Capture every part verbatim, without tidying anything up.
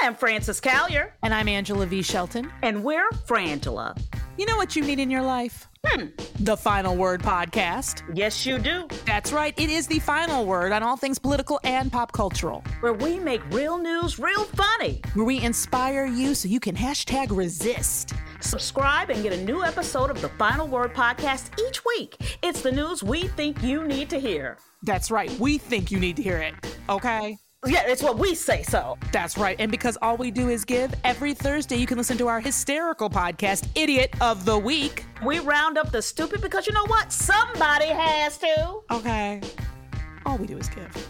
I'm Frances Callier. And I'm Angela V. Shelton. And we're Frangela. You know what you need in your life? Hmm. The Final Word Podcast. Yes, you do. That's right. It is the final word on all things political and pop cultural. Where we make real news real funny. Where we inspire you so you can hashtag resist. Subscribe and get a new episode of the Final Word Podcast each week. It's the news we think you need to hear. That's right. We think you need to hear it. Okay? Yeah, it's what we say so. That's right. And because all we do is give, every Thursday you can listen to our hysterical podcast, Idiot of the Week. We round up the stupid because you know what? Somebody has to. Okay. All we do is give.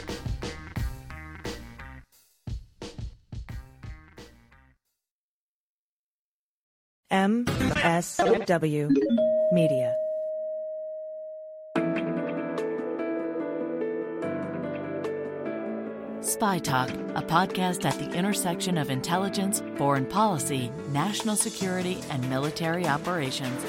M S W Media. Spy Talk, a podcast at the intersection of intelligence, foreign policy, national security, and military operations.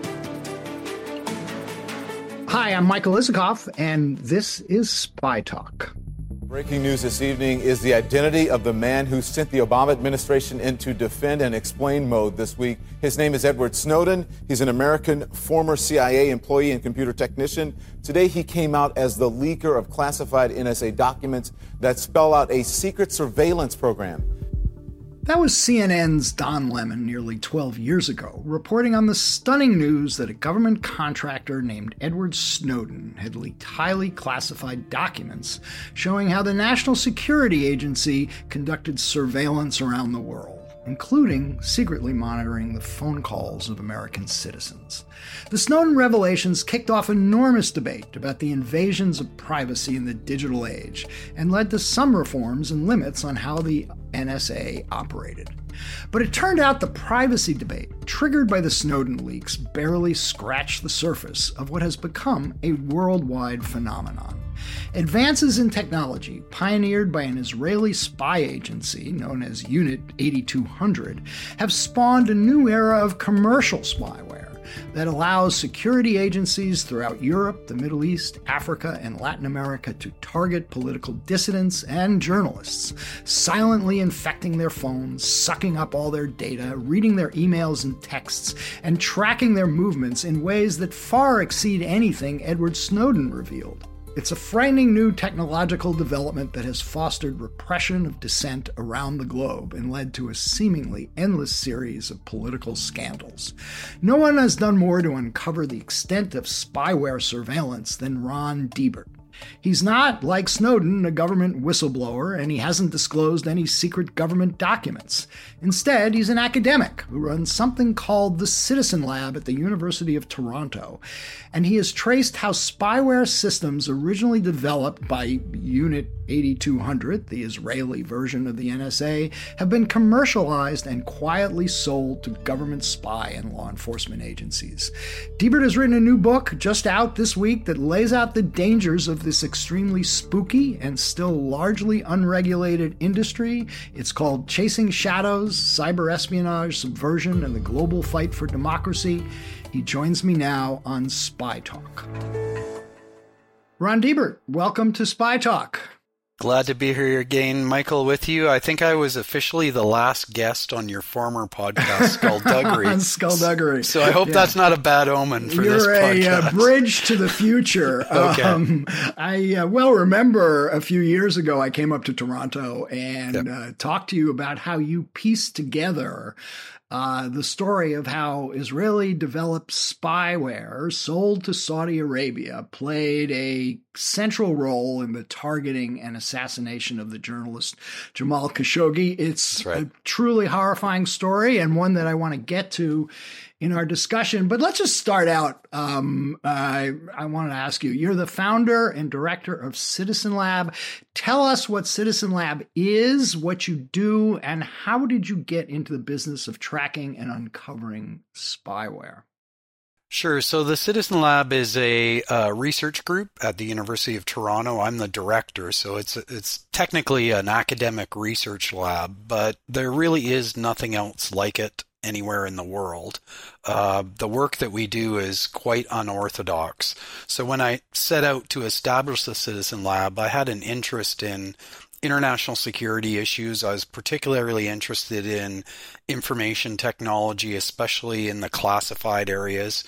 Hi, I'm Michael Isikoff, and this is Spy Talk. Breaking news this evening is the identity of the man who sent the Obama administration into defend and explain mode this week. His name is Edward Snowden. He's an American former C I A employee and computer technician. Today, he came out as the leaker of classified N S A documents that spell out a secret surveillance program. That was C N N's Don Lemon nearly twelve years ago, reporting on the stunning news that a government contractor named Edward Snowden had leaked highly classified documents showing how the National Security Agency conducted surveillance around the world, including secretly monitoring the phone calls of American citizens. The Snowden revelations kicked off enormous debate about the invasions of privacy in the digital age and led to some reforms and limits on how the N S A operated. But it turned out the privacy debate, triggered by the Snowden leaks, barely scratched the surface of what has become a worldwide phenomenon. Advances in technology, pioneered by an Israeli spy agency known as Unit eighty-two hundred, have spawned a new era of commercial spyware that allows security agencies throughout Europe, the Middle East, Africa, and Latin America to target political dissidents and journalists, silently infecting their phones, sucking up all their data, reading their emails and texts, and tracking their movements in ways that far exceed anything Edward Snowden revealed. It's a frightening new technological development that has fostered repression of dissent around the globe and led to a seemingly endless series of political scandals. No one has done more to uncover the extent of spyware surveillance than Ron Deibert. He's not, like Snowden, a government whistleblower, and he hasn't disclosed any secret government documents. Instead, he's an academic who runs something called the Citizen Lab at the University of Toronto, and he has traced how spyware systems originally developed by Unit eighty-two hundred, the Israeli version of the N S A, have been commercialized and quietly sold to government spy and law enforcement agencies. Deibert has written a new book just out this week that lays out the dangers of this extremely spooky and still largely unregulated industry. It's called Chasing Shadows, Cyber Espionage, Subversion, and the Global Fight for Democracy. He joins me now on Spy Talk. Ron Deibert, welcome to Spy Talk. Glad to be here again, Michael, with you. I think I was officially the last guest on your former podcast, Skullduggery. Skullduggery. So I hope yeah. that's not a bad omen for You're this podcast. You're a uh, bridge to the future. Okay. Um, I uh, well remember a few years ago I came up to Toronto and yep. uh, talked to you about how you pieced together Uh, the story of how Israeli-developed spyware sold to Saudi Arabia played a central role in the targeting and assassination of the journalist Jamal Khashoggi. It's right. a truly horrifying story and one that I want to get to in our discussion. But let's just start out. Um, I, I want to ask you, you're the founder and director of Citizen Lab. Tell us what Citizen Lab is, what you do, and how did you get into the business of tracking and uncovering spyware? Sure. So the Citizen Lab is a uh, research group at the University of Toronto. I'm the director, so it's it's technically an academic research lab, but there really is nothing else like it anywhere in the world. Uh, the work that we do is quite unorthodox. So when I set out to establish the Citizen Lab, I had an interest in international security issues. I was particularly interested in information technology, especially in the classified areas.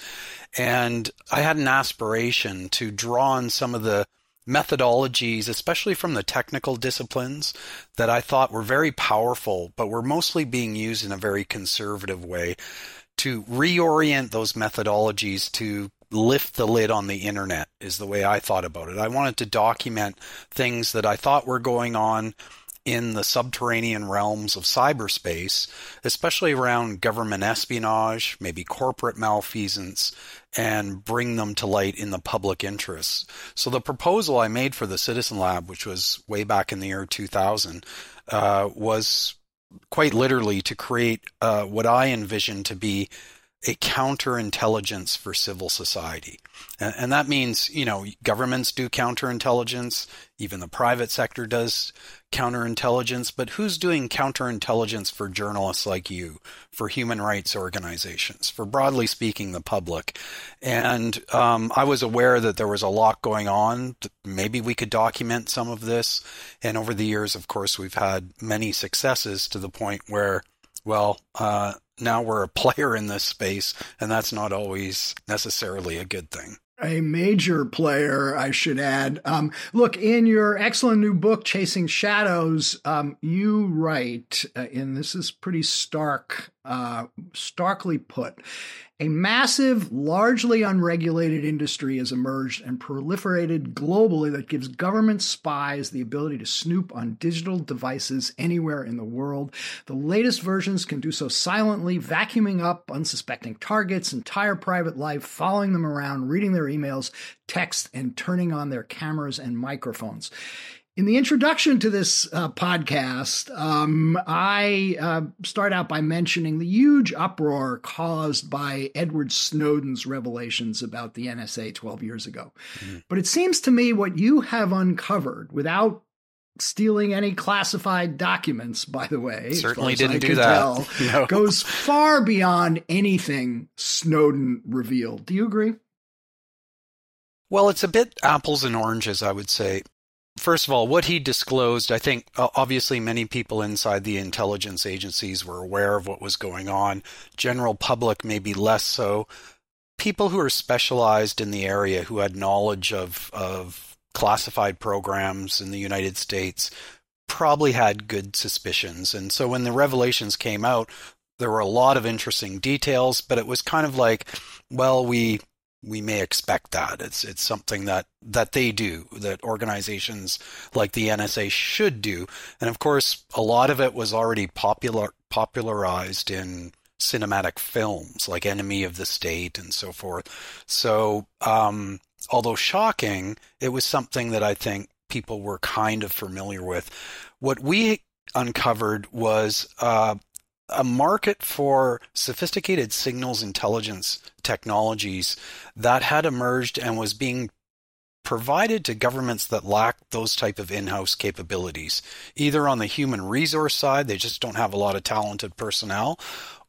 And I had an aspiration to draw on some of the methodologies, especially from the technical disciplines, that I thought were very powerful, but were mostly being used in a very conservative way, to reorient those methodologies to lift the lid on the internet, is the way I thought about it. I wanted to document things that I thought were going on in the subterranean realms of cyberspace, especially around government espionage, maybe corporate malfeasance, and bring them to light in the public interest. So the proposal I made for the Citizen Lab, which was way back in the year two thousand, uh, was quite literally to create uh, what I envisioned to be a counterintelligence for civil society. And, and that means, you know, governments do counterintelligence, even the private sector does counterintelligence, but who's doing counterintelligence for journalists like you, for human rights organizations, for broadly speaking, the public? And um, I was aware that there was a lot going on. Maybe we could document some of this. And over the years, of course, we've had many successes to the point where, well, uh, now we're a player in this space, and that's not always necessarily a good thing. A major player, I should add. Um, look, in your excellent new book, Chasing Shadows, um, you write, uh, and this is pretty stark, uh, starkly put, a massive, largely unregulated industry has emerged and proliferated globally that gives government spies the ability to snoop on digital devices anywhere in the world. The latest versions can do so silently, vacuuming up unsuspecting targets' entire private life, following them around, reading their emails, text, and turning on their cameras and microphones. In the introduction to this uh, podcast, um, I uh, start out by mentioning the huge uproar caused by Edward Snowden's revelations about the N S A twelve years ago. Mm-hmm. But it seems to me what you have uncovered, without stealing any classified documents, by the way, certainly as far as didn't I do can that. tell, No. goes far beyond anything Snowden revealed. Do you agree? Well, it's a bit apples and oranges, I would say. First of all, what he disclosed, I think uh, obviously many people inside the intelligence agencies were aware of what was going on. General public, maybe less so. People who are specialized in the area, who had knowledge of, of classified programs in the United States, probably had good suspicions. And so when the revelations came out, there were a lot of interesting details, but it was kind of like, well, we... we may expect that. It's it's something that, that they do, that organizations like the N S A should do. And of course, a lot of it was already popular popularized in cinematic films like Enemy of the State and so forth. So um, although shocking, it was something that I think people were kind of familiar with. What we uncovered was uh, a market for sophisticated signals intelligence technologies that had emerged and was being provided to governments that lack those type of in-house capabilities, either on the human resource side, they just don't have a lot of talented personnel,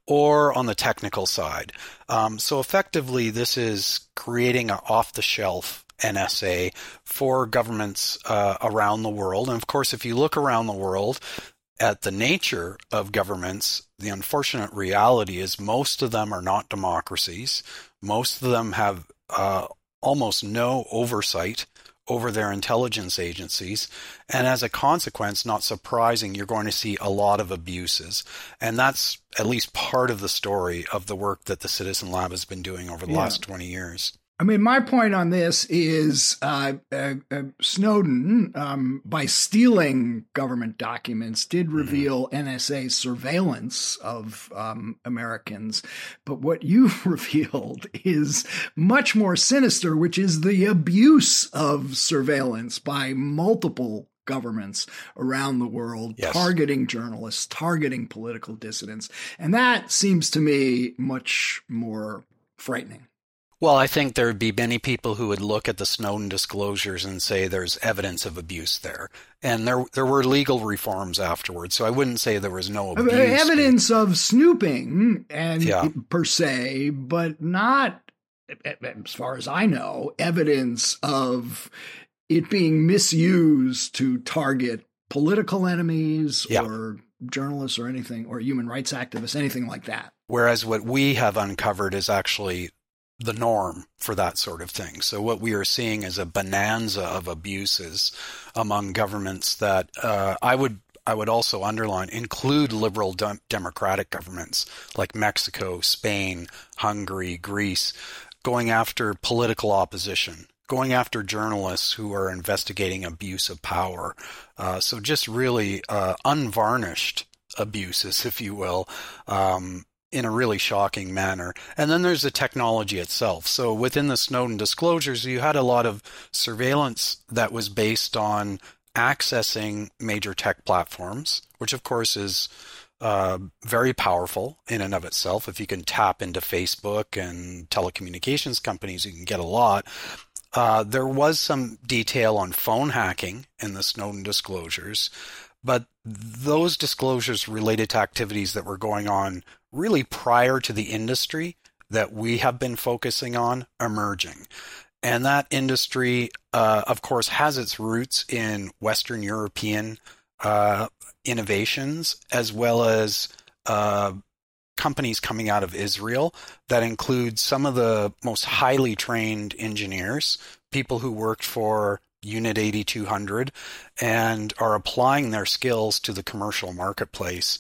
or on the technical side. Um, so effectively, this is creating an off-the-shelf N S A for governments uh, around the world. And of course, if you look around the world at the nature of governments, the unfortunate reality is most of them are not democracies. Most of them have uh, almost no oversight over their intelligence agencies. And as a consequence, not surprising, you're going to see a lot of abuses. And that's at least part of the story of the work that the Citizen Lab has been doing over the yeah. last twenty years. I mean, my point on this is uh, uh, uh, Snowden, um, by stealing government documents, did reveal mm-hmm. N S A surveillance of um, Americans. But what you've revealed is much more sinister, which is the abuse of surveillance by multiple governments around the world, yes. targeting journalists, targeting political dissidents. And that seems to me much more frightening. Well, I think there would be many people who would look at the Snowden disclosures and say there's evidence of abuse there. And there there were legal reforms afterwards, so I wouldn't say there was no abuse. Evidence of snooping and yeah. per se, but not, as far as I know, evidence of it being misused to target political enemies Yeah. or journalists or anything, or human rights activists, anything like that. Whereas what we have uncovered is actually the norm for that sort of thing. So what we are seeing is a bonanza of abuses among governments that uh, I would I would also underline include liberal de- democratic governments like Mexico, Spain, Hungary, Greece, going after political opposition, going after journalists who are investigating abuse of power. Uh, so just really uh, unvarnished abuses, if you will, um, in a really shocking manner. And then there's the technology itself. So within the Snowden disclosures, you had a lot of surveillance that was based on accessing major tech platforms, which of course is uh, very powerful in and of itself. If you can tap into Facebook and telecommunications companies, you can get a lot. Uh, there was some detail on phone hacking in the Snowden disclosures, but those disclosures related to activities that were going on really prior to the industry that we have been focusing on emerging. And that industry, uh, of course, has its roots in Western European uh, innovations, as well as uh, companies coming out of Israel that include some of the most highly trained engineers, people who worked for Unit eighty-two hundred and are applying their skills to the commercial marketplace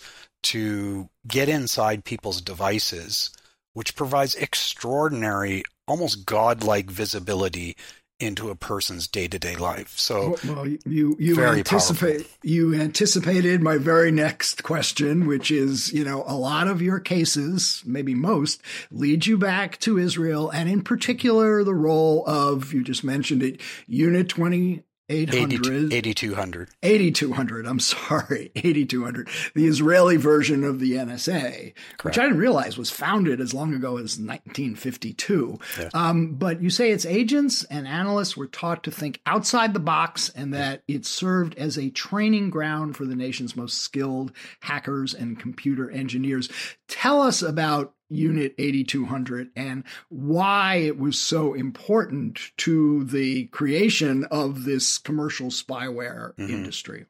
to get inside people's devices, which provides extraordinary, almost godlike visibility into a person's day-to-day life. So, well, you you very anticipate powerful. you anticipated my very next question, which is, you know, a lot of your cases, maybe most, lead you back to Israel, and in particular, the role of, you just mentioned it, Unit twenty-eight hundred, eighty-two hundred. eighty-two hundred, I'm sorry, eighty-two hundred, the Israeli version of the N S A, Correct. which I didn't realize was founded as long ago as nineteen fifty-two. Yeah. Um, but you say its agents and analysts were taught to think outside the box, and that it served as a training ground for the nation's most skilled hackers and computer engineers. Tell us about Unit eighty-two hundred and why it was so important to the creation of this commercial spyware Mm-hmm. industry.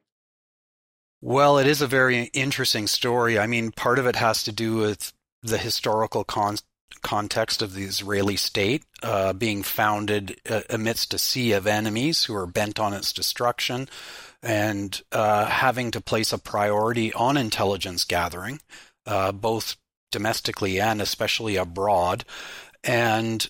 Well, it is a very interesting story. I mean, part of it has to do with the historical con- context of the Israeli state uh, being founded uh, amidst a sea of enemies who are bent on its destruction, and uh, having to place a priority on intelligence gathering, uh, both domestically and especially abroad. And,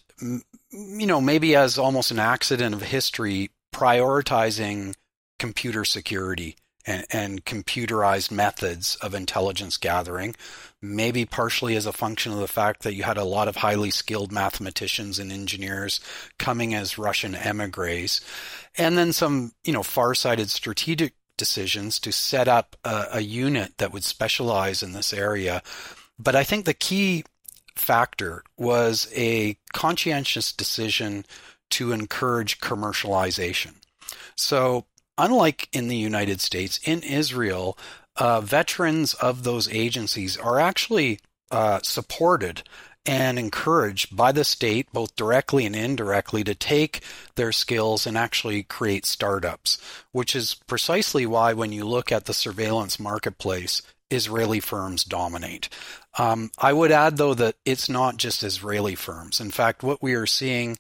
you know, maybe as almost an accident of history, prioritizing computer security and, and computerized methods of intelligence gathering, maybe partially as a function of the fact that you had a lot of highly skilled mathematicians and engineers coming as Russian emigres, and then some, you know, far-sighted strategic decisions to set up a, a unit that would specialize in this area. But I think the key factor was a conscientious decision to encourage commercialization. So unlike in the United States, in Israel, uh, veterans of those agencies are actually uh, supported and encouraged by the state, both directly and indirectly, to take their skills and actually create startups, which is precisely why when you look at the surveillance marketplace, Israeli firms dominate. Um, I would add, though, that it's not just Israeli firms. In fact, what we are seeing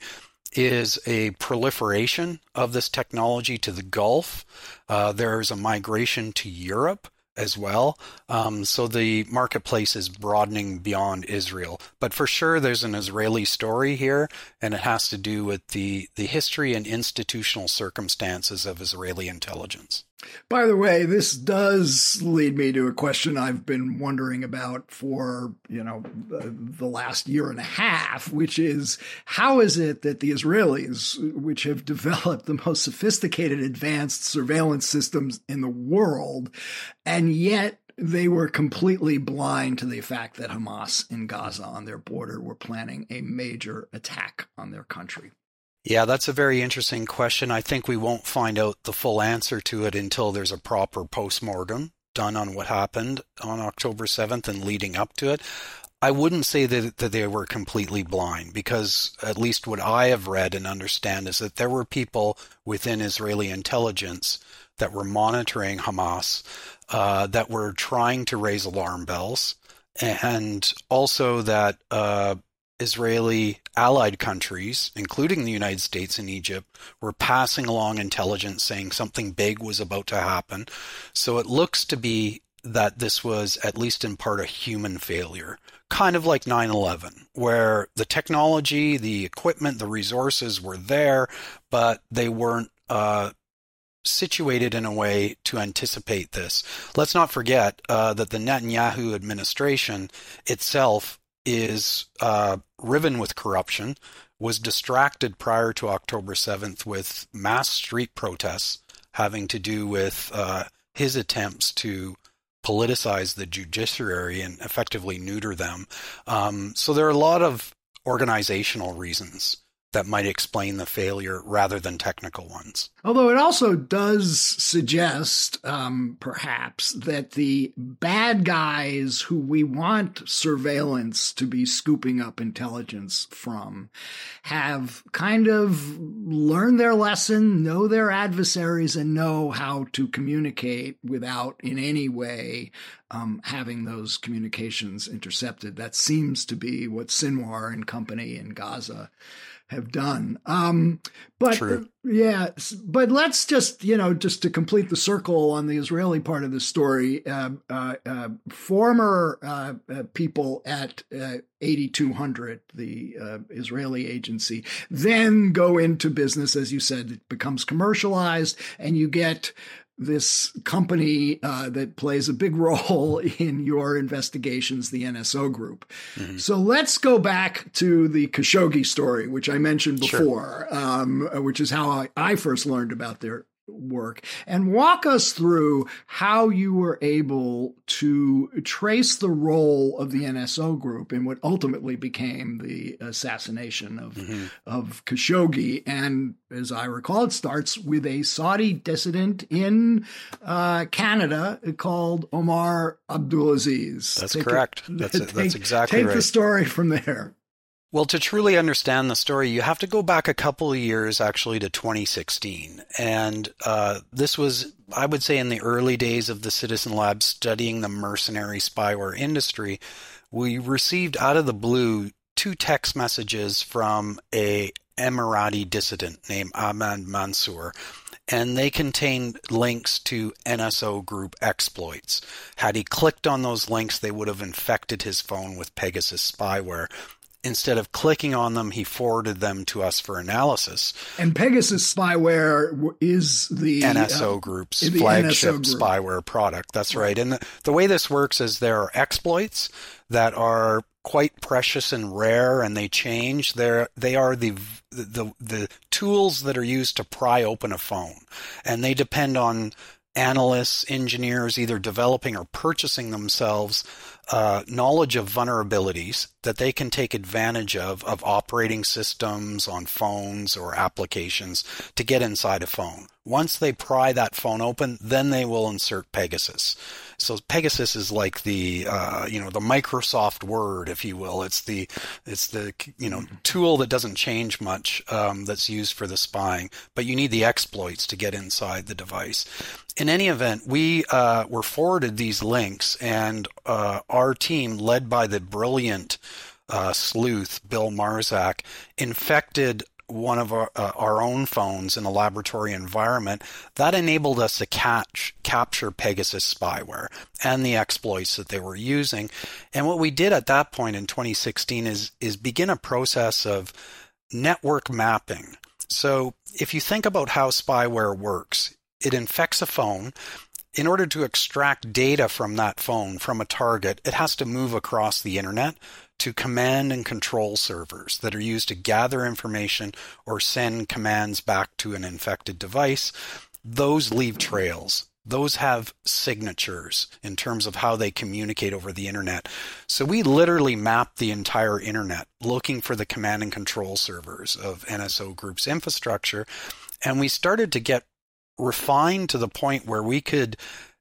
is a proliferation of this technology to the Gulf. Uh, there's a migration to Europe as well. Um, so the marketplace is broadening beyond Israel. But for sure, there's an Israeli story here, and it has to do with the, the history and institutional circumstances of Israeli intelligence. By the way, this does lead me to a question I've been wondering about for, you know, the last year and a half, which is, how is it that the Israelis, which have developed the most sophisticated advanced surveillance systems in the world, and yet they were completely blind to the fact that Hamas in Gaza on their border were planning a major attack on their country? Yeah, that's a very interesting question. I think we won't find out the full answer to it until there's a proper postmortem done on what happened on October seventh and leading up to it. I wouldn't say that, that they were completely blind, because at least what I have read and understand is that there were people within Israeli intelligence that were monitoring Hamas, uh, that were trying to raise alarm bells, and also that uh, Israeli allied countries, including the United States and Egypt, were passing along intelligence saying something big was about to happen. So it looks to be that this was at least in part a human failure, kind of like nine eleven, where the technology, the equipment, the resources were there, but they weren't uh, situated in a way to anticipate this. Let's not forget uh, that the Netanyahu administration itself is uh, riven with corruption, was distracted prior to October seventh with mass street protests having to do with uh, his attempts to politicize the judiciary and effectively neuter them. Um, so there are a lot of organizational reasons that might explain the failure rather than technical ones. Although it also does suggest, um, perhaps, that the bad guys who we want surveillance to be scooping up intelligence from have kind of learned their lesson, know their adversaries, and know how to communicate without in any way um, having those communications intercepted. That seems to be what Sinwar and company in Gaza have done. Um, but True. Uh, yeah, but let's just, you know, just to complete the circle on the Israeli part of the story, uh, uh, uh, former uh, uh, people at uh, eighty-two hundred, the uh, Israeli agency, then go into business. As you said, it becomes commercialized and you get this company uh, that plays a big role in your investigations, the N S O Group. Mm-hmm. So let's go back to the Khashoggi story, which I mentioned before, sure. um, which is how I, I first learned about their work, and walk us through how you were able to trace the role of the N S O Group in what ultimately became the assassination of, mm-hmm. of Khashoggi. And as I recall, it starts with a Saudi dissident in uh, Canada called Omar Abdulaziz. That's take correct. It, that's, take, it, that's exactly take right. Take the story from there. Well, to truly understand the story, you have to go back a couple of years, actually, to twenty sixteen. And uh, this was, I would say, in the early days of the Citizen Lab studying the mercenary spyware industry. We received out of the blue two text messages from a Emirati dissident named Ahmad Mansour, and they contained links to N S O Group exploits. Had he clicked on those links, they would have infected his phone with Pegasus spyware. Instead of clicking on them, he forwarded them to us for analysis. And Pegasus spyware is the N S O uh, Group's the flagship N S O Group. spyware product. That's right. And the, the way this works is there are exploits that are quite precious and rare, and they change. They're, they are the, the the tools that are used to pry open a phone, and they depend on analysts, engineers, either developing or purchasing themselves uh, knowledge of vulnerabilities that they can take advantage of, of operating systems on phones or applications to get inside a phone. Once they pry that phone open, then they will insert Pegasus. So Pegasus is like the, uh, you know, the Microsoft Word, if you will. It's the, it's the, you know, tool that doesn't change much, um, that's used for the spying, but you need the exploits to get inside the device. In any event, we uh, were forwarded these links, and uh, our team, led by the brilliant uh, sleuth Bill Marzak, infected one of our, uh, our own phones in a laboratory environment. That enabled us to catch capture Pegasus spyware and the exploits that they were using. And what we did at that point in twenty sixteen is is begin a process of network mapping. So if you think about how spyware works, it infects a phone. In order to extract data from that phone, from a target, it has to move across the internet to command and control servers that are used to gather information or send commands back to an infected device. Those leave trails. Those have signatures in terms of how they communicate over the internet. So we literally mapped the entire internet looking for the command and control servers of N S O Group's infrastructure. And we started to get refined to the point where we could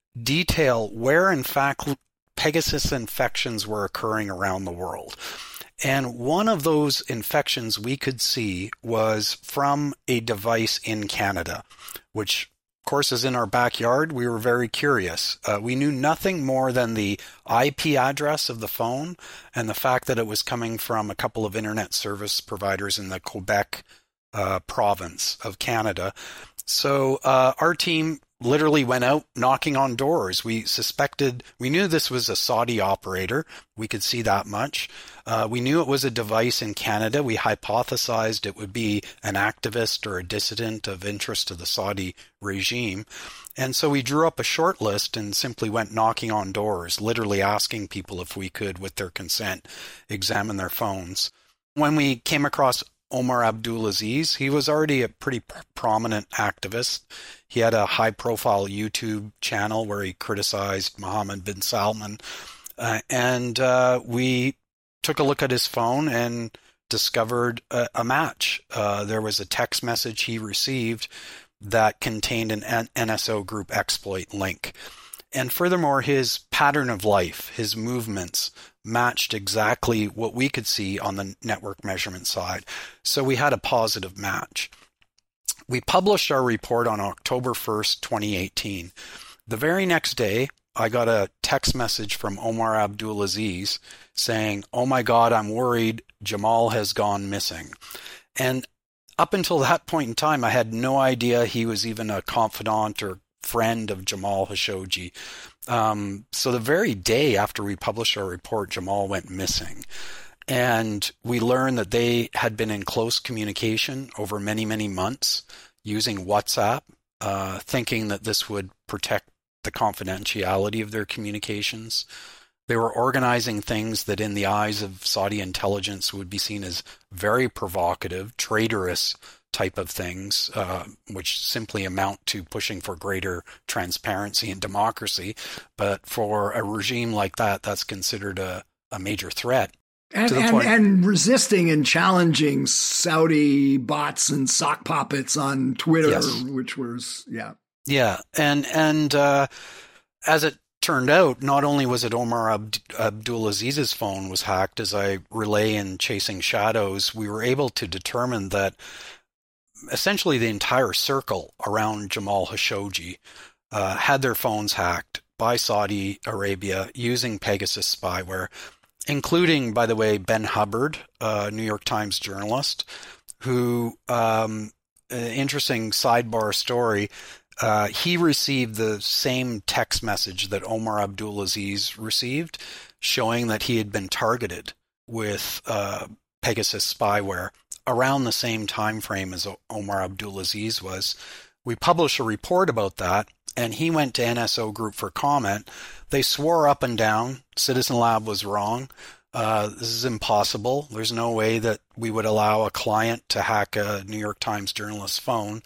detail where, in fact, Pegasus infections were occurring around the world. And one of those infections we could see was from a device in Canada, which course, as in our backyard, we were very curious. Uh, we knew nothing more than the I P address of the phone and the fact that it was coming from a couple of internet service providers in the Quebec uh, province of Canada. So uh, our team literally went out knocking on doors. We suspected, we knew this was a Saudi operator. We could see that much. Uh, we knew it was a device in Canada. We hypothesized it would be an activist or a dissident of interest to the Saudi regime. And so we drew up a short list and simply went knocking on doors, literally asking people if we could, with their consent, examine their phones. When we came across Omar Abdulaziz, he was already a pretty pr- prominent activist. He had a high-profile YouTube channel where he criticized Mohammed bin Salman. Uh, and uh, we took a look at his phone and discovered a, a match. Uh, there was a text message he received that contained an N S O group exploit link. And furthermore, his pattern of life, his movements, matched exactly what we could see on the network measurement side. So we had a positive match. We published our report on October first, twenty eighteen. The very next day, I got a text message from Omar Abdulaziz saying, "Oh my God, I'm worried. Jamal has gone missing." And up until that point in time, I had no idea he was even a confidant or friend of Jamal Khashoggi. Um, so the very day after we published our report, Jamal went missing. And we learned that they had been in close communication over many, many months using WhatsApp, uh, thinking that this would protect the confidentiality of their communications. They were organizing things that in the eyes of Saudi intelligence would be seen as very provocative, traitorous type of things, uh, which simply amount to pushing for greater transparency and democracy. But for a regime like that, that's considered a, a major threat. And, and, and resisting and challenging Saudi bots and sock puppets on Twitter, yes. which was, yeah. Yeah. And, and uh, as it turned out, not only was it Omar Abd- Abdulaziz's phone was hacked, as I relay in Chasing Shadows, we were able to determine that essentially the entire circle around Jamal Khashoggi uh, had their phones hacked by Saudi Arabia using Pegasus spyware, including, by the way, Ben Hubbard, a New York Times journalist, who, um, an interesting sidebar story, uh, he received the same text message that Omar Abdulaziz received, showing that he had been targeted with uh, Pegasus spyware around the same time frame as Omar Abdulaziz was. We published a report about that, and he went to N S O Group for comment. They swore up and down Citizen Lab was wrong. Uh, this is impossible. There's no way that we would allow a client to hack a New York Times journalist's phone.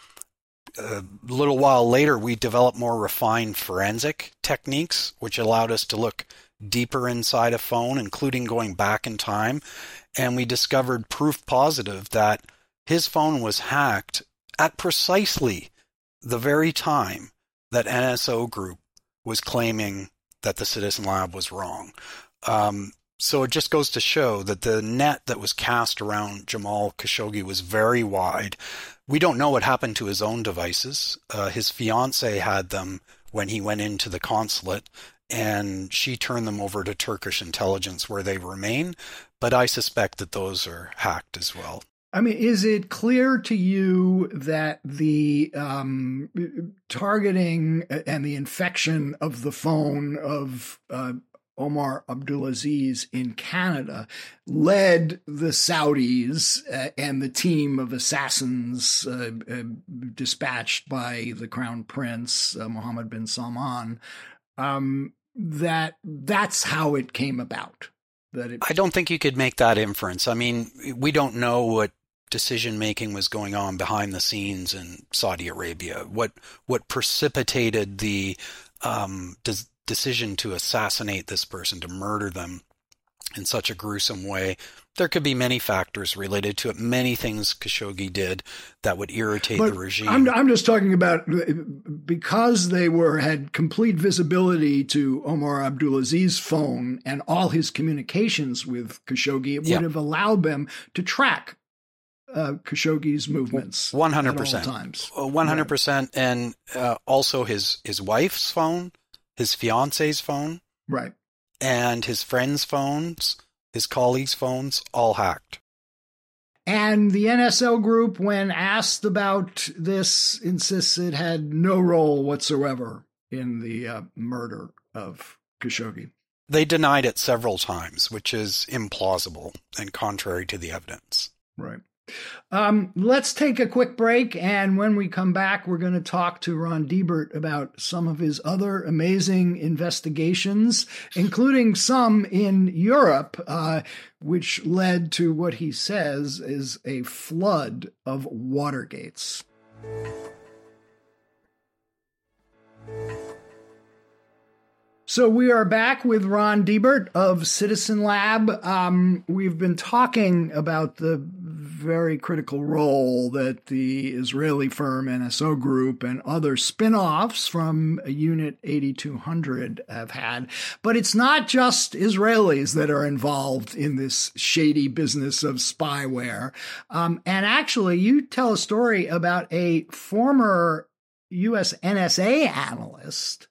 A little while later, we developed more refined forensic techniques, which allowed us to look deeper inside a phone, including going back in time. And we discovered proof positive that his phone was hacked at precisely the very time that N S O Group was claiming that the Citizen Lab was wrong. Um, so it just goes to show that the net that was cast around Jamal Khashoggi was very wide. We don't know what happened to his own devices. Uh, his fiancée had them when he went into the consulate, and she turned them over to Turkish intelligence where they remain. But I suspect that those are hacked as well. I mean, is it clear to you that the um, targeting and the infection of the phone of uh, Omar Abdulaziz in Canada led the Saudis uh, and the team of assassins uh, uh, dispatched by the Crown Prince, uh, Mohammed bin Salman, um, that that's how it came about? That it- I don't think you could make that inference. I mean, we don't know what decision-making was going on behind the scenes in Saudi Arabia. What what precipitated the um, des- decision to assassinate this person, to murder them in such a gruesome way? There could be many factors related to it, many things Khashoggi did that would irritate but the regime. I'm, I'm just talking about because they were had complete visibility to Omar Abdulaziz's phone and all his communications with Khashoggi, it would yeah. have allowed them to track uh, Khashoggi's movements. one hundred percent. At all times. one hundred percent. Right. And uh, also his, his wife's phone, his fiance's phone. Right. And his friends' phones, his colleagues' phones, all hacked. And the N S O group, when asked about this, insists it had no role whatsoever in the uh, murder of Khashoggi. They denied it several times, which is implausible and contrary to the evidence. Right. Um, let's take a quick break, and when we come back, we're going to talk to Ron Deibert about some of his other amazing investigations, including some in Europe, uh, which led to what he says is a flood of Watergates. So we are back with Ron Deibert of Citizen Lab. Um, we've been talking about the very critical role that the Israeli firm N S O Group and other spin-offs from Unit eighty-two hundred have had. But it's not just Israelis that are involved in this shady business of spyware. Um, and actually, you tell a story about a former U S N S A analyst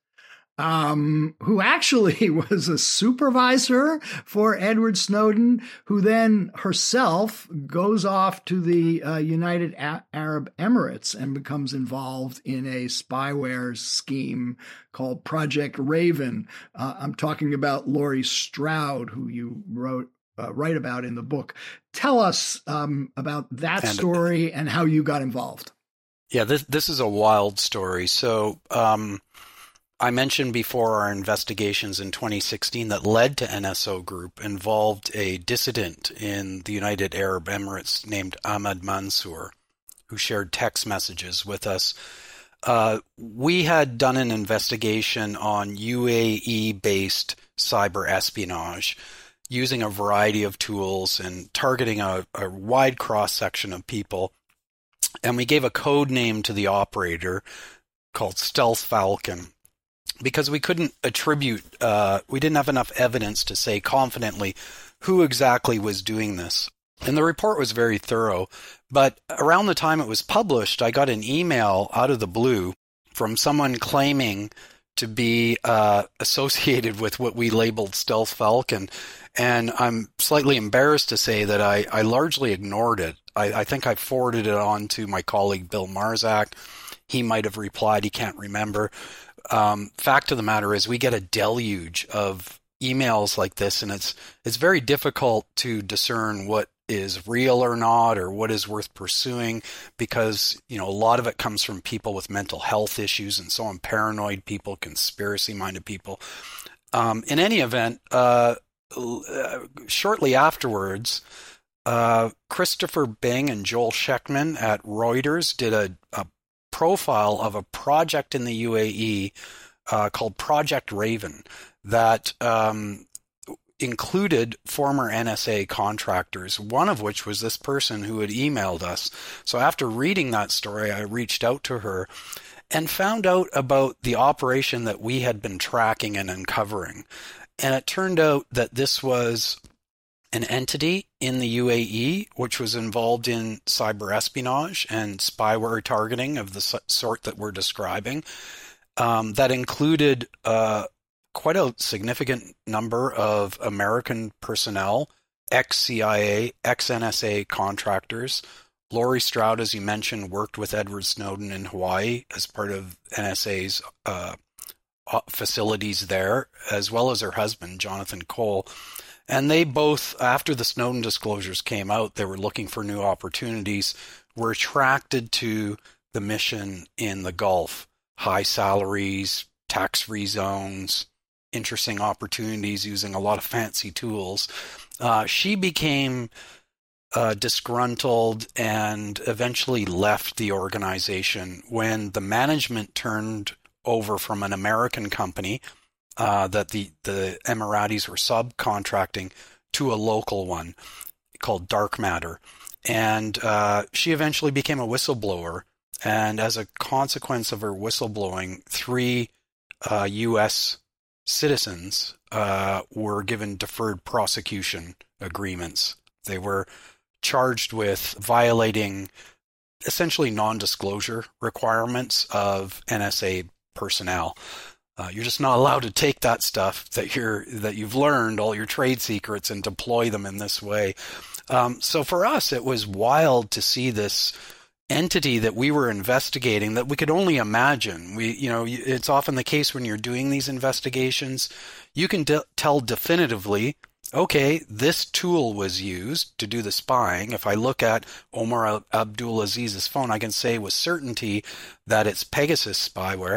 Um, who actually was a supervisor for Edward Snowden, who then herself goes off to the uh, United a- Arab Emirates and becomes involved in a spyware scheme called Project Raven. Uh, I'm talking about Laurie Stroud, who you wrote uh, write about in the book. Tell us um, about that and, story and how you got involved. Yeah, this this is a wild story. So, um, I mentioned before our investigations in twenty sixteen that led to N S O Group involved a dissident in the United Arab Emirates named Ahmad Mansour, who shared text messages with us. Uh, we had done an investigation on U A E-based cyber espionage using a variety of tools and targeting a, a wide cross-section of people. And we gave a code name to the operator called Stealth Falcon, because we couldn't attribute, uh, we didn't have enough evidence to say confidently who exactly was doing this. And the report was very thorough. But around the time it was published, I got an email out of the blue from someone claiming to be uh, associated with what we labeled Stealth Falcon. And I'm slightly embarrassed to say that I, I largely ignored it. I, I think I forwarded it on to my colleague Bill Marzak. He might have replied, he can't remember. Um, fact of the matter is we get a deluge of emails like this, and it's it's very difficult to discern what is real or not, or what is worth pursuing, because, you know, a lot of it comes from people with mental health issues and so on, paranoid people, conspiracy-minded people. Um, in any event, uh, shortly afterwards, uh, Christopher Bing and Joel Sheckman at Reuters did a, a profile of a project in the U A E uh, called Project Raven that um, included former N S A contractors, one of which was this person who had emailed us. So after reading that story, I reached out to her and found out about the operation that we had been tracking and uncovering. And it turned out that this was an entity in the U A E which was involved in cyber espionage and spyware targeting of the sort that we're describing. Um, that included uh, quite a significant number of American personnel, ex-C I A, ex-N S A contractors. Laurie Stroud, as you mentioned, worked with Edward Snowden in Hawaii as part of N S A's uh, facilities there, as well as her husband, Jonathan Cole. And they both, after the Snowden disclosures came out, they were looking for new opportunities, were attracted to the mission in the Gulf. High salaries, tax-free zones, interesting opportunities using a lot of fancy tools. Uh, she became uh, disgruntled and eventually left the organization when the management turned over from an American company Uh, that the, the Emiratis were subcontracting to a local one called Dark Matter. And uh, she eventually became a whistleblower. And as a consequence of her whistleblowing, three uh, U S citizens uh, were given deferred prosecution agreements. They were charged with violating essentially non-disclosure requirements of N S A personnel. Uh, you're just not allowed to take that stuff that you're that you've learned, all your trade secrets, and deploy them in this way. Um, so for us, it was wild to see this entity that we were investigating that we could only imagine. We, you know, it's often the case when you're doing these investigations, you can de- tell definitively, okay, this tool was used to do the spying. If I look at Omar Abdulaziz's phone, I can say with certainty that it's Pegasus spyware.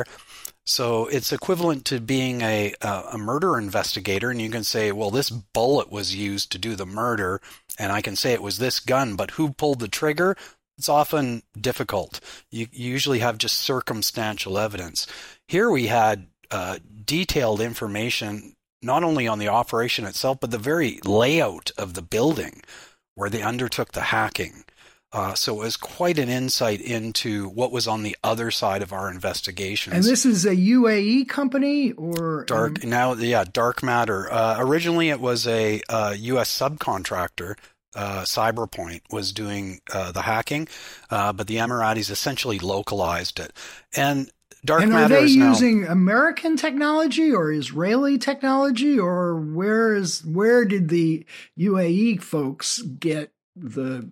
So it's equivalent to being a, a murder investigator, and you can say, well, this bullet was used to do the murder, and I can say it was this gun, but who pulled the trigger? It's often difficult. You, you usually have just circumstantial evidence. Here we had uh, detailed information, not only on the operation itself, but the very layout of the building where they undertook the hacking. Uh, so it was quite an insight into what was on the other side of our investigations. And this is a U A E company or dark um... now? Yeah, Dark Matter. Uh, originally, it was a uh, U S subcontractor. Uh, Cyberpoint was doing uh, the hacking, uh, but the Emiratis essentially localized it. And Dark and Matter are they is now using American technology or Israeli technology, or where is where did the U A E folks get the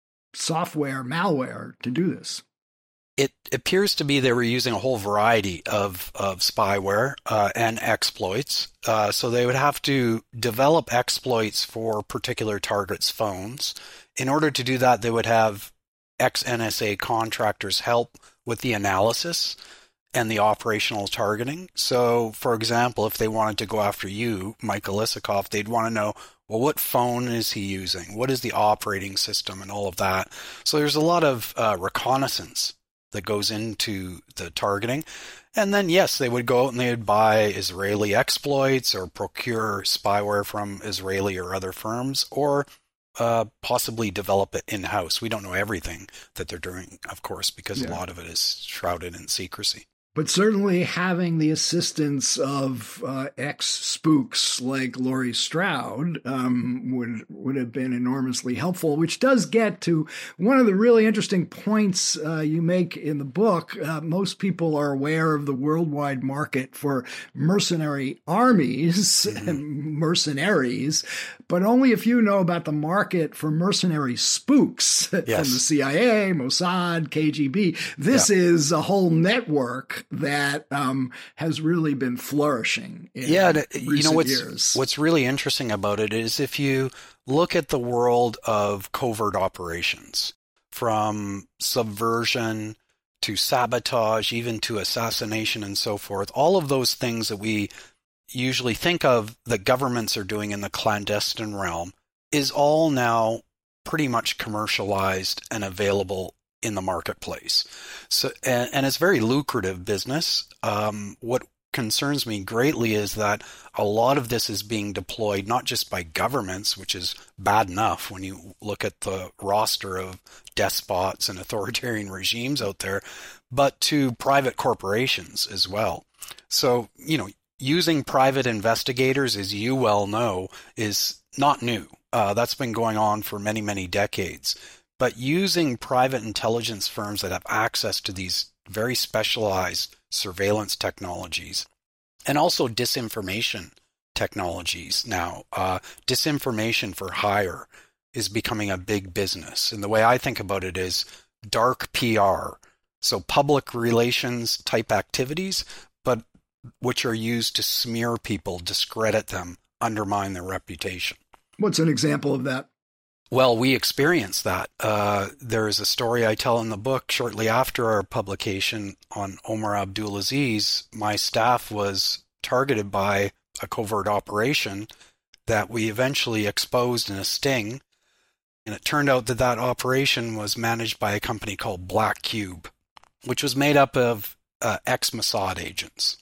software malware to do this? It appears to be they were using a whole variety of, of spyware uh, and exploits. Uh, so they would have to develop exploits for particular targets' phones. In order to do that, they would have ex-N S A contractors help with the analysis and the operational targeting. So, for example, if they wanted to go after you, Michael Isikoff, they'd want to know, well, what phone is he using? What is the operating system and all of that? So there's a lot of uh, reconnaissance that goes into the targeting. And then, yes, they would go out and they would buy Israeli exploits or procure spyware from Israeli or other firms, or uh, possibly develop it in-house. We don't know everything that they're doing, of course, because yeah. a lot of it is shrouded in secrecy. But certainly having the assistance of uh, ex-spooks like Laurie Stroud um, would would have been enormously helpful, which does get to one of the really interesting points uh, you make in the book. Uh, most people are aware of the worldwide market for mercenary armies mm-hmm. and mercenaries, but only a few know about the market for mercenary spooks yes. from the C I A, Mossad, K G B. This yeah. is a whole network that um, has really been flourishing in yeah, recent you know what's years. What's really interesting about it is if you look at the world of covert operations, from subversion to sabotage, even to assassination and so forth, all of those things that we usually think of that governments are doing in the clandestine realm is all now pretty much commercialized and available in the marketplace. So, and, and it's very lucrative business. Um, what concerns me greatly is that a lot of this is being deployed not just by governments, which is bad enough when you look at the roster of despots and authoritarian regimes out there, but to private corporations as well. So, you know, using private investigators, as you well know, is not new. Uh, that's been going on for many, many decades. But using private intelligence firms that have access to these very specialized surveillance technologies and also disinformation technologies now, uh, disinformation for hire is becoming a big business. And the way I think about it is dark P R, so public relations type activities, but which are used to smear people, discredit them, undermine their reputation. What's an example of that? Well, we experienced that. Uh, there is a story I tell in the book shortly after our publication on Omar Abdulaziz. My staff was targeted by a covert operation that we eventually exposed in a sting. And it turned out that that operation was managed by a company called Black Cube, which was made up of uh, ex-Mossad agents.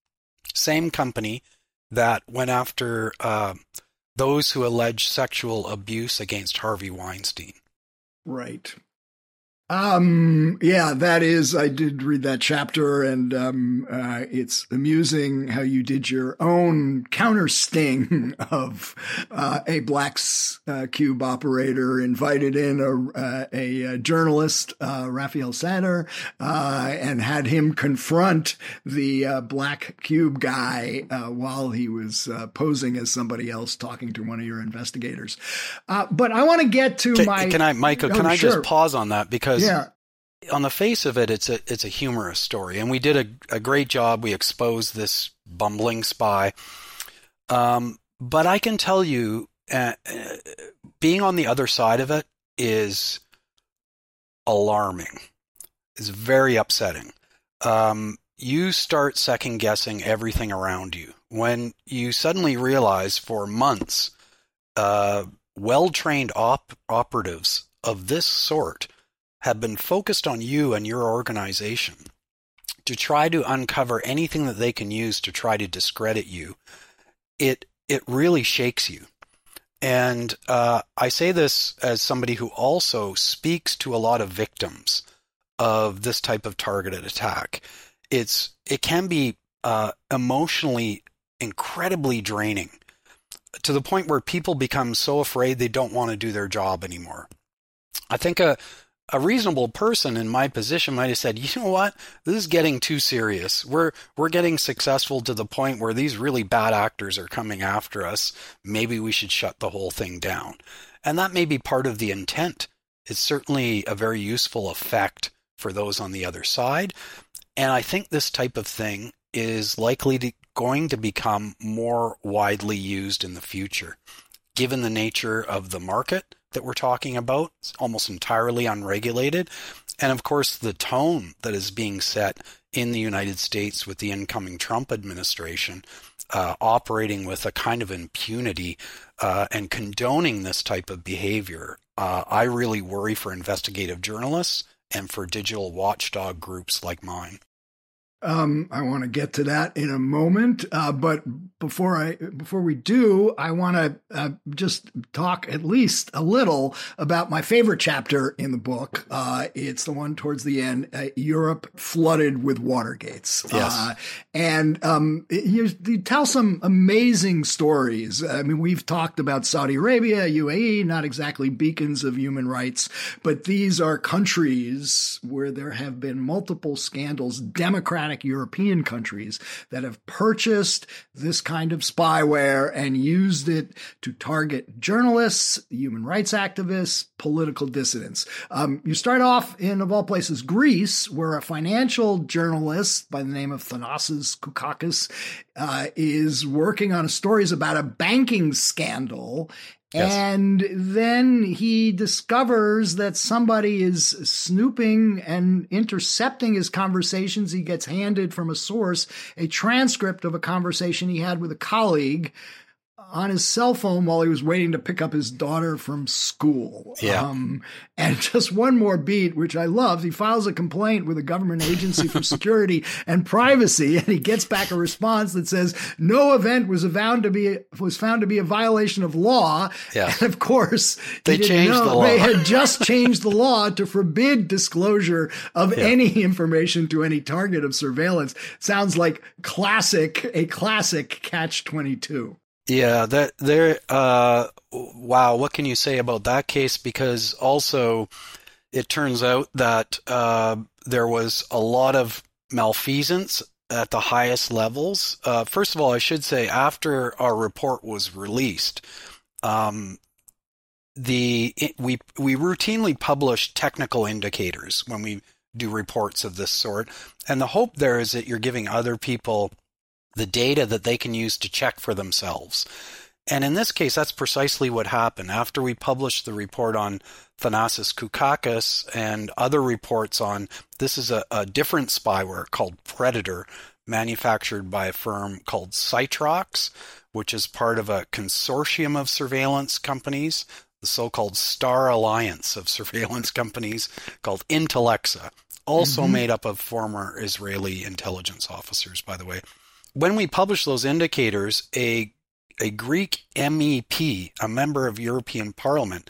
Same company that went after uh, those who allege sexual abuse against Harvey Weinstein. Right. Um, yeah, that is, I did read that chapter, and um, uh, it's amusing how you did your own counter sting of uh, a black uh, cube operator invited in a, uh, a, a journalist, uh, Raphael Satter, uh, and had him confront the uh, black cube guy uh, while he was uh, posing as somebody else talking to one of your investigators. Uh, but I want to get to can, my... Can I, Michael, oh, can I sure. just pause on that? Because yeah. on the face of it, it's a it's a humorous story, and we did a, a great job. We exposed this bumbling spy. Um, but I can tell you, uh, uh, being on the other side of it is alarming. It's very upsetting. Um, you start second guessing everything around you when you suddenly realize for months, uh, well-trained op- operatives of this sort have been focused on you and your organization to try to uncover anything that they can use to try to discredit you. It it really shakes you. And uh, I say this as somebody who also speaks to a lot of victims of this type of targeted attack. It's it can be uh, emotionally incredibly draining, to the point where people become so afraid they don't want to do their job anymore. I think a a reasonable person in my position might have said, you know what, this is getting too serious. We're we're getting successful to the point where these really bad actors are coming after us. Maybe we should shut the whole thing down. And that may be part of the intent. It's certainly a very useful effect for those on the other side. And I think this type of thing is likely to going to become more widely used in the future, given the nature of the market that we're talking about. It's almost entirely unregulated. And of course, the tone that is being set in the United States with the incoming Trump administration, uh, operating with a kind of impunity uh, and condoning this type of behavior. Uh, I really worry for investigative journalists and for digital watchdog groups like mine. Um, I want to get to that in a moment, uh, but before I before we do, I want to uh, just talk at least a little about my favorite chapter in the book. Uh, it's the one towards the end, uh, Europe flooded with Watergates. Yes. Uh, and um, you, you tell some amazing stories. I mean, we've talked about Saudi Arabia, U A E, not exactly beacons of human rights, but these are countries where there have been multiple scandals, democratic European countries that have purchased this kind of spyware and used it to target journalists, human rights activists, political dissidents. Um, you start off in, of all places, Greece, where a financial journalist by the name of Thanasis Koukakis uh, is working on stories about a banking scandal. Yes. And then he discovers that somebody is snooping and intercepting his conversations. He gets handed from a source a transcript of a conversation he had with a colleague on his cell phone while he was waiting to pick up his daughter from school. Yeah. Um, and just one more beat, which I love. He files a complaint with a government agency for security and privacy, and he gets back a response that says no event was found to be was found to be a violation of law. Yeah. And of course, they changed know. the law. They had just changed the law to forbid disclosure of yeah. any information to any target of surveillance. Sounds like classic, a classic catch twenty-two. Yeah, that there. Uh, wow, what can you say about that case? Because also, it turns out that uh, there was a lot of malfeasance at the highest levels. Uh, first of all, I should say, after our report was released, um, the it, we we routinely publish technical indicators when we do reports of this sort, and the hope there is that you're giving other people the data that they can use to check for themselves. And in this case, that's precisely what happened. After we published the report on Thanasis Koukakis and other reports on, this is a, a different spyware called Predator, manufactured by a firm called Citrox, which is part of a consortium of surveillance companies, the so-called Star Alliance of surveillance companies called Intellexa, also mm-hmm. made up of former Israeli intelligence officers, by the way. When we published those indicators, a a Greek M E P, a member of European Parliament,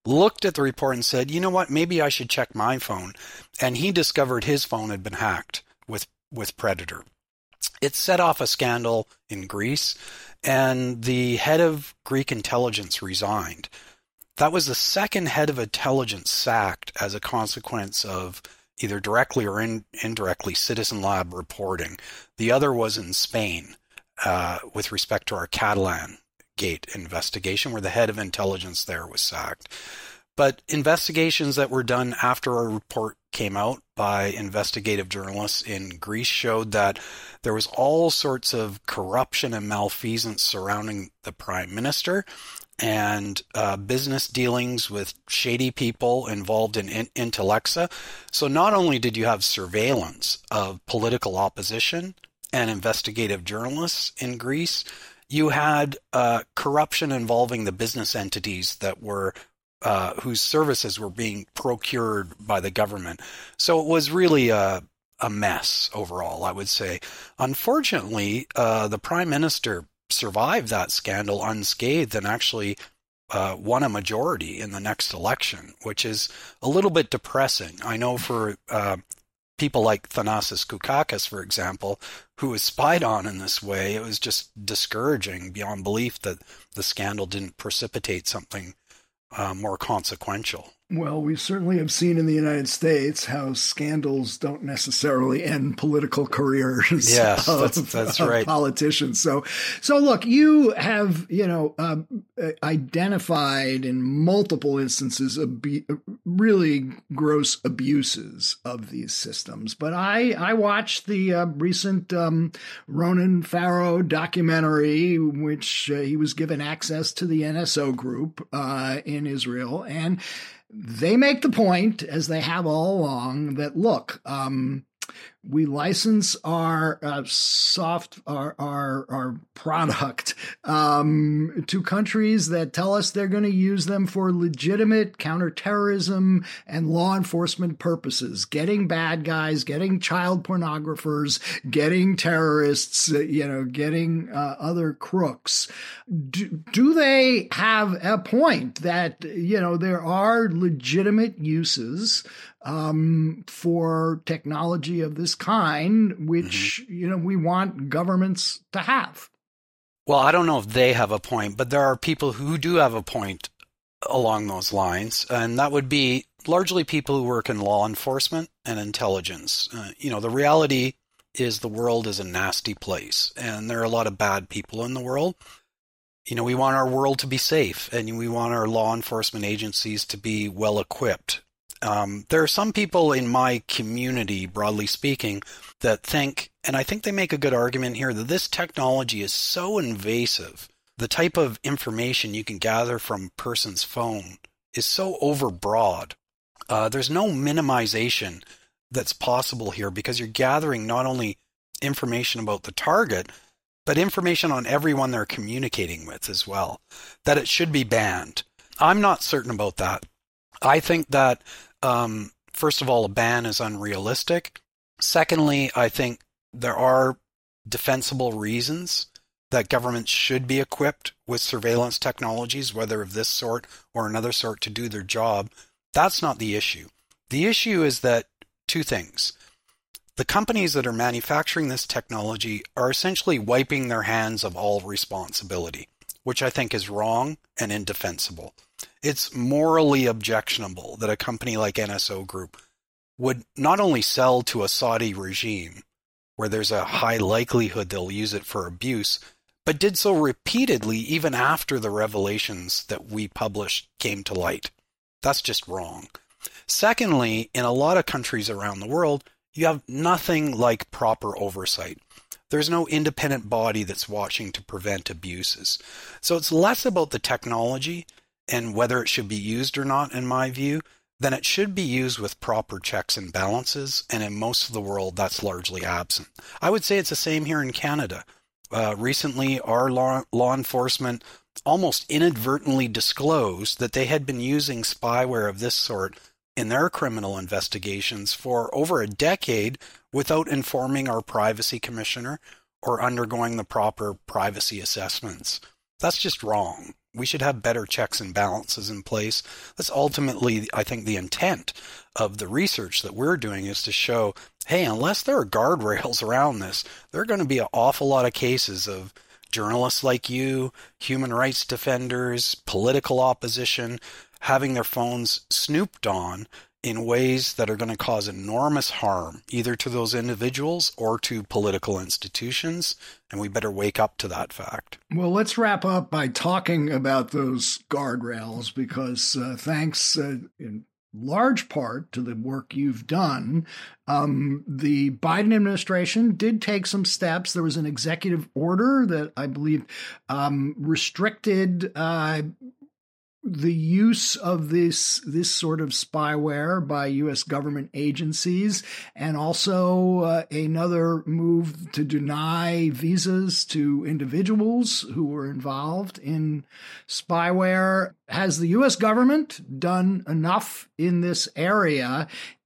looked at the report and said, you know what, maybe I should check my phone. And he discovered his phone had been hacked with, with Predator. It set off a scandal in Greece, and the head of Greek intelligence resigned. That was the second head of intelligence sacked as a consequence of either directly or in, indirectly Citizen Lab reporting. The other was in Spain uh, with respect to our Catalan Gate investigation, where the head of intelligence there was sacked. But investigations that were done after our report came out by investigative journalists in Greece showed that there was all sorts of corruption and malfeasance surrounding the prime minister, and uh, business dealings with shady people involved in, in Intellexa. So not only did you have surveillance of political opposition and investigative journalists in Greece, you had uh, corruption involving the business entities that were uh, whose services were being procured by the government. So it was really a, a mess overall, I would say. Unfortunately, uh, the prime minister survived that scandal unscathed and actually uh, won a majority in the next election, which is a little bit depressing. I know for uh, people like Thanasis Koukakis, for example, who was spied on in this way, it was just discouraging beyond belief that the scandal didn't precipitate something uh, more consequential. Well, we certainly have seen in the United States how scandals don't necessarily end political careers yes, of, that's, that's of right. politicians. So, so look, you have, you know, uh, identified in multiple instances abu- really gross abuses of these systems. But I, I watched the uh, recent um, Ronan Farrow documentary, in which uh, he was given access to the N S O group uh, in Israel, and they make the point, as they have all along, that, look, um, we license our uh, soft, our, our, our product um, to countries that tell us they're going to use them for legitimate counterterrorism and law enforcement purposes, getting bad guys, getting child pornographers, getting terrorists, you know, getting uh, other crooks. Do, do they have a point that, you know, there are legitimate uses um, for technology of this kind, which, mm-hmm. you know, we want governments to have? Well, I don't know if they have a point, but there are people who do have a point along those lines, and that would be largely people who work in law enforcement and intelligence. Uh, you know, the reality is the world is a nasty place, and there are a lot of bad people in the world. You know, we want our world to be safe, and we want our law enforcement agencies to be well equipped. Um, there are some people in my community, broadly speaking, that think, and I think they make a good argument here, that this technology is so invasive. The type of information you can gather from a person's phone is so overbroad. Uh, there's no minimization that's possible here because you're gathering not only information about the target, but information on everyone they're communicating with as well, that it should be banned. I'm not certain about that. I think that, um, first of all, a ban is unrealistic. Secondly, I think there are defensible reasons that governments should be equipped with surveillance technologies, whether of this sort or another sort, to do their job. That's not the issue. The issue is that two things. The companies that are manufacturing this technology are essentially wiping their hands of all responsibility, which I think is wrong and indefensible. It's morally objectionable that a company like N S O Group would not only sell to a Saudi regime, where there's a high likelihood they'll use it for abuse, but did so repeatedly even after the revelations that we published came to light. That's just wrong. Secondly, in a lot of countries around the world, you have nothing like proper oversight. There's no independent body that's watching to prevent abuses. So it's less about the technology and whether it should be used or not, in my view, than it should be used with proper checks and balances, and in most of the world, that's largely absent. I would say it's the same here in Canada. Uh, recently, our law, law enforcement almost inadvertently disclosed that they had been using spyware of this sort in their criminal investigations for over a decade without informing our privacy commissioner or undergoing the proper privacy assessments. That's just wrong. We should have better checks and balances in place. That's ultimately, I think, the intent of the research that we're doing, is to show, hey, unless there are guardrails around this, there are going to be an awful lot of cases of journalists like you, human rights defenders, political opposition, having their phones snooped on in ways that are going to cause enormous harm, either to those individuals or to political institutions, and we better wake up to that fact. Well, let's wrap up by talking about those guardrails, because uh, thanks uh, in large part to the work you've done, um, the Biden administration did take some steps. There was an executive order that I believe um, restricted uh, the use of this this sort of spyware by U S government agencies, and also uh, another move to deny visas to individuals who were involved in spyware. Has the U S government done enough in this area?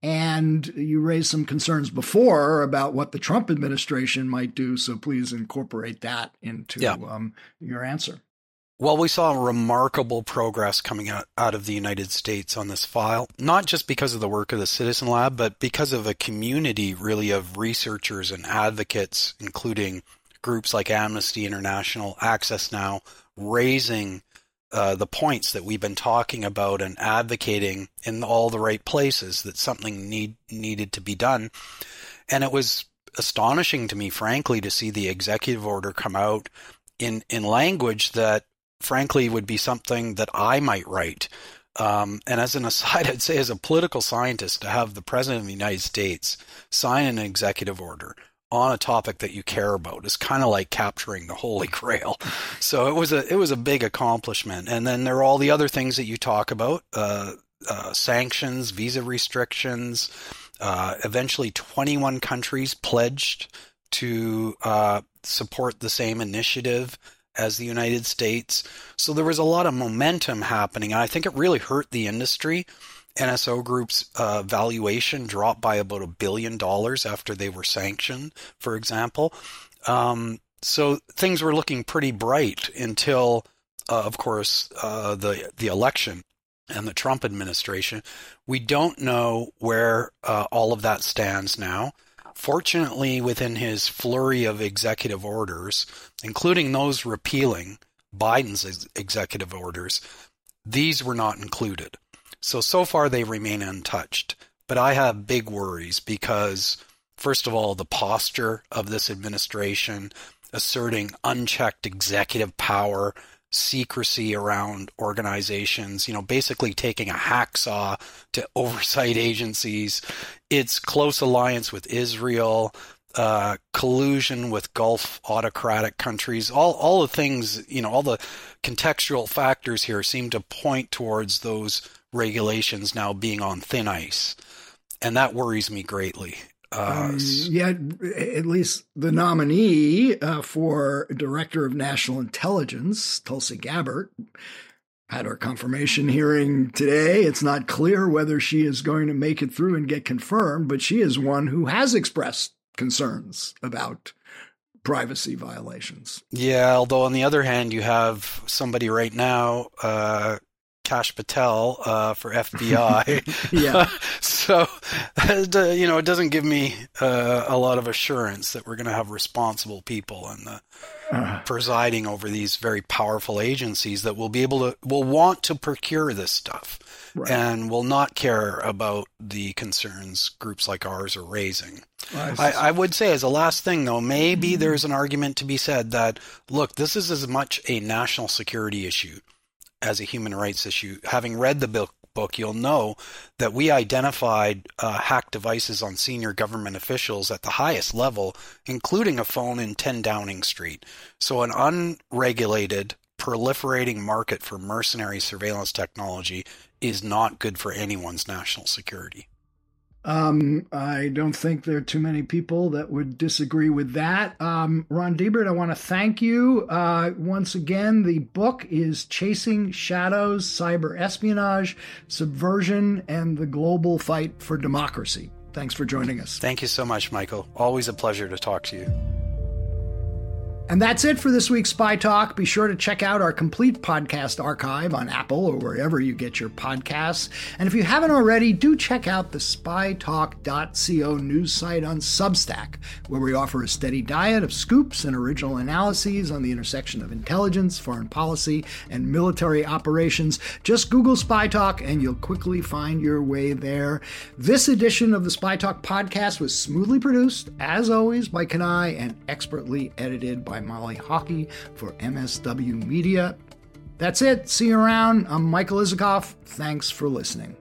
And you raised some concerns before about what the Trump administration might do, so please incorporate that into yeah. um, your answer. Well, we saw remarkable progress coming out, out of the United States on this file, not just because of the work of the Citizen Lab, but because of a community really of researchers and advocates, including groups like Amnesty International, Access Now, raising uh, the points that we've been talking about and advocating in all the right places that something need, needed to be done. And it was astonishing to me, frankly, to see the executive order come out in, in language that frankly would be something that I might write. Um, and as an aside, I'd say as a political scientist, to have the President of the United States sign an executive order on a topic that you care about is kind of like capturing the Holy Grail. So it was a it was a big accomplishment. And then there are all the other things that you talk about, uh, uh, sanctions, visa restrictions. Uh, eventually, twenty-one countries pledged to uh, support the same initiative as the United States. So there was a lot of momentum happening. And I think it really hurt the industry. N S O Group's uh, valuation dropped by about a billion dollars after they were sanctioned, for example. Um, so things were looking pretty bright until, uh, of course, uh, the, the election and the Trump administration. We don't know where uh, all of that stands now. Fortunately, within his flurry of executive orders, including those repealing Biden's ex- executive orders, these were not included. So, so far they remain untouched. But I have big worries because, first of all, the posture of this administration, asserting unchecked executive power, secrecy around organizations, you know, basically taking a hacksaw to oversight agencies, its close alliance with Israel, uh, collusion with Gulf autocratic countries, all, all the things, you know, all the contextual factors here seem to point towards those regulations now being on thin ice. And that worries me greatly. Uh, um, yet, at least the nominee uh, for Director of National Intelligence, Tulsi Gabbard, had her confirmation hearing today. It's not clear whether she is going to make it through and get confirmed, but she is one who has expressed concerns about privacy violations. Yeah, although on the other hand, you have somebody right now, uh, Kash Patel uh, for F B I. Yeah. So, you know, it doesn't give me uh, a lot of assurance that we're going to have responsible people and the uh, presiding over these very powerful agencies that will be able to, will want to procure this stuff right. and will not care about the concerns groups like ours are raising. Well, I, I would say as a last thing, though, maybe mm-hmm. there's an argument to be said that, look, this is as much a national security issue as a human rights issue. Having read the book, book you'll know that we identified uh, hacked devices on senior government officials at the highest level, including a phone in ten Downing Street. So an unregulated, proliferating market for mercenary surveillance technology is not good for anyone's national security. Um, I don't think there are too many people that would disagree with that. Um, Ron Deibert, I want to thank you. Uh, once again, the book is Chasing Shadows, Cyber Espionage, Subversion, and the Global Fight for Democracy. Thanks for joining us. Thank you so much, Michael. Always a pleasure to talk to you. And that's it for this week's Spy Talk. Be sure to check out our complete podcast archive on Apple or wherever you get your podcasts. And if you haven't already, do check out the spy talk dot co news site on Substack, where we offer a steady diet of scoops and original analyses on the intersection of intelligence, foreign policy, and military operations. Just Google Spy Talk and you'll quickly find your way there. This edition of the Spy Talk podcast was smoothly produced, as always, by Kanai and expertly edited by Molly Hockey for M S W Media. That's it. See you around. I'm Michael Isikoff. Thanks for listening.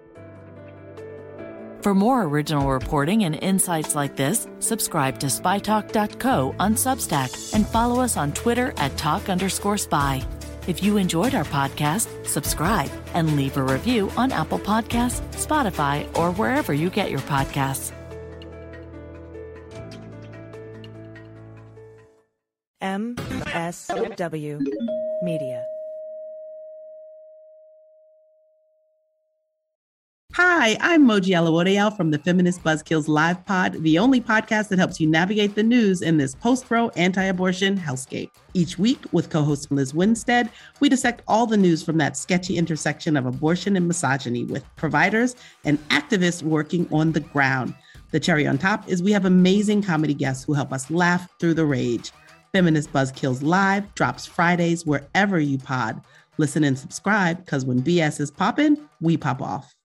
For more original reporting and insights like this, subscribe to spy talk dot co on Substack and follow us on Twitter at talk underscore spy. If you enjoyed our podcast, subscribe and leave a review on Apple Podcasts, Spotify, or wherever you get your podcasts. M S W Media. Hi, I'm Moji Alawodeyal from the Feminist Buzzkills Live Pod, the only podcast that helps you navigate the news in this post-pro anti-abortion hellscape. Each week, with co-host Liz Winstead, we dissect all the news from that sketchy intersection of abortion and misogyny with providers and activists working on the ground. The cherry on top is we have amazing comedy guests who help us laugh through the rage. Feminist Buzzkills Live drops Fridays wherever you pod. Listen and subscribe, because when B S is popping, we pop off.